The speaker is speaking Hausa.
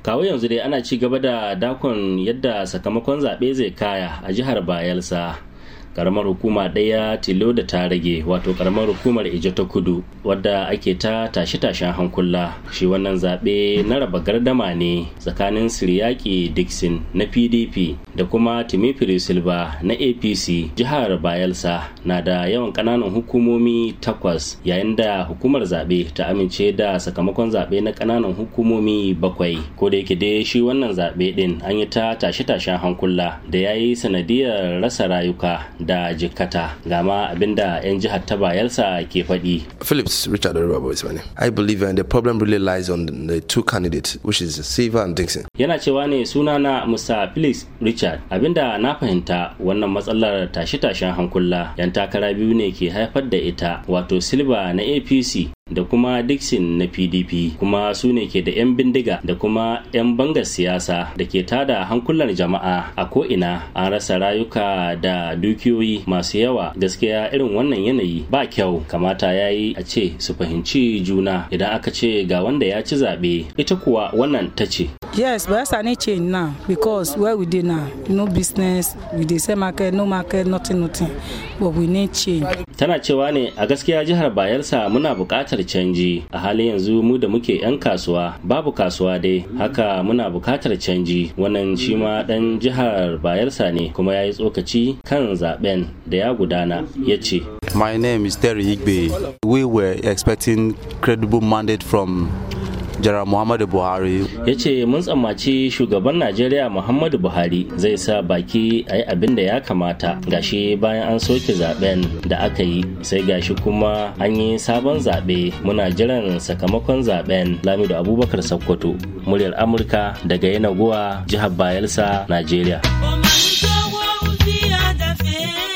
kawo yanzu dai ana ci gaba da dakon yadda sakamakon zaɓe zai kaya a jihar Bayelsa. Karamar hukuma ɗaya tilo da ta rage, wato karamar hukumar Ijo ta Kudu, wadda ake ta tashe-tashen hankula. Shi wannan zaɓe na raba gardama ne tsakanin Siryaki Dixon na PDP da kuma Timifiri Silva na APC. Jihar Bayelsa na da yawan ƙananan hukumomi 8, yayin da hukumar zaɓe ta amince da sakamakon zaɓe na ƙananan hukumomi 7. Ko da yake dai shi wannan zaɓe ɗin an yi ta tashe-tashen hankula da ya yi sanadiyar rasa rayuka da jikkata. Gama abinda 'yan jihar ta Bayelsa ke faɗi. Phillips Richard Oribabo is my name. I believe the problem really lies on the two candidates, which is Silva and Dixon. Yana cewa ne sunana Musa Phillips Richard. Abinda na fahimta wannan matsalar tashe-tashen hankula 'yan takara biyu ne ke haifar da ita, wato Silva na APC da kuma Dixon na PDP, kuma su ne ke da 'yan bindiga da kuma 'yan bangar siyasa da ke tada hankulan jama'a a ko'ina. An rasa rayuka da dukiyoyi masu yawa. Gaskiya irin wannan yanayi ba kyau. Kamata ya yi a ce su fahimci juna idan aka ce ga wanda ya ci zaɓe. Ita kuwa wannan ta ce, yes, but I need change now because where we dey now, no business, we dey sell market, no market, nothing, but we need change. Tana cewa ne a gaskiya jihar Bayelsa muna buƙatar canji. A halin yanzu mu da muke 'yan kasuwa babu kasuwa dai, haka muna buƙatar canji. Wannan shi ma ɗan jihar Bayelsa ne kuma ya yi tsokaci kan zaben da ya gudana. Ya ce, my name is Terry Igbe. We were expecting credible mandate from General Muhammadu Buhari. Ya ce mun tsammaci shugaban Najeriya Muhammadu Buhari zai sa baki a yi abin da ya kamata. Gashi bayan an soke zaben da aka yi, sai gashi kuma an yi sabon zaɓe. Muna jiran sakamakon zaben. Lamido Abubakar Sokoto, muryar Amurka daga Yenagoa, jihar Bayelsa, Najeriya.